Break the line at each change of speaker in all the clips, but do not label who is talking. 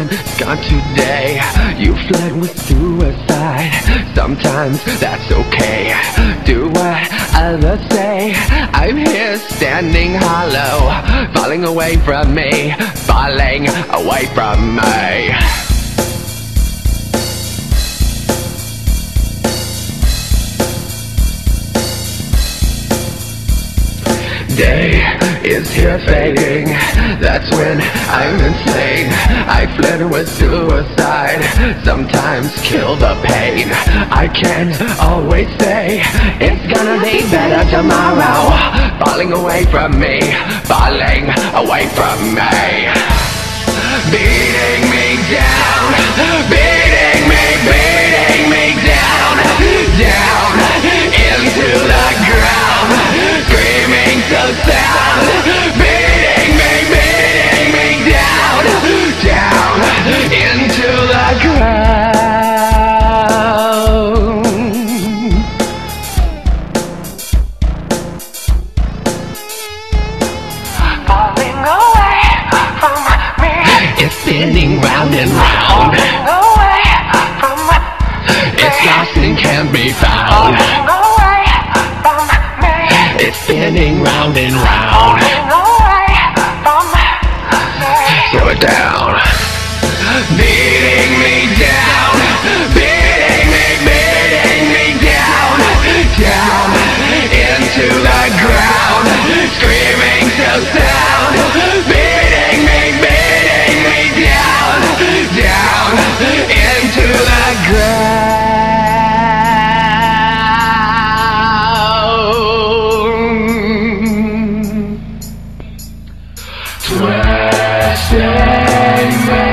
I'm gone today. You fled with suicide. Sometimes that's okay. Do what others say. I'm here standing hollow, falling away from me, falling away from me. Day is here fading, that's when I'm insane. I fled with suicide, sometimes kill the pain. I can't always say it's gonna be better tomorrow. Falling away from me, falling away from me. Beating me down, beating me down, down into the ground. Screaming so sound, beating me down, down into the ground. Falling away from me, it's spinning round and round. Falling away from me, it's lost and can't be found. Falling away from me, it's spinning round and round. Slow it down. Beating me down, beating me down, down into the ground. Screaming so sound, beating me down, down into the ground. Twisting me,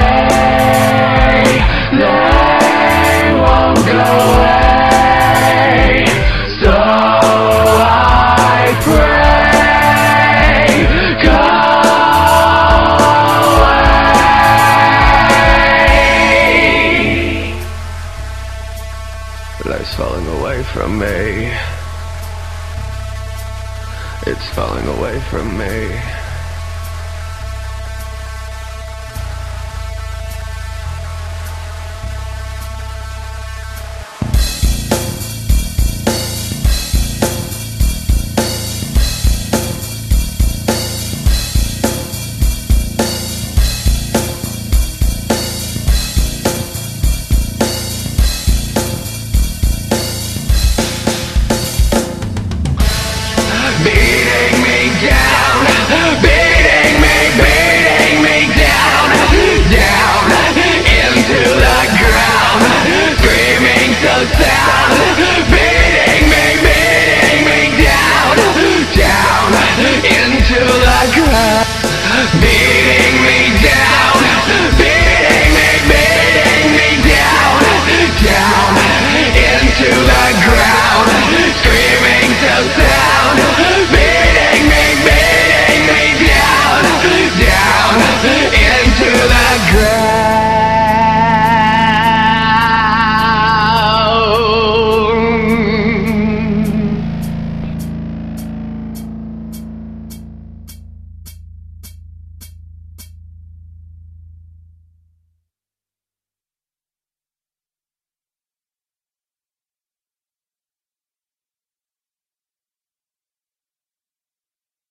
they won't go away, so I pray, go away. Life's falling away from me. It's falling away from me.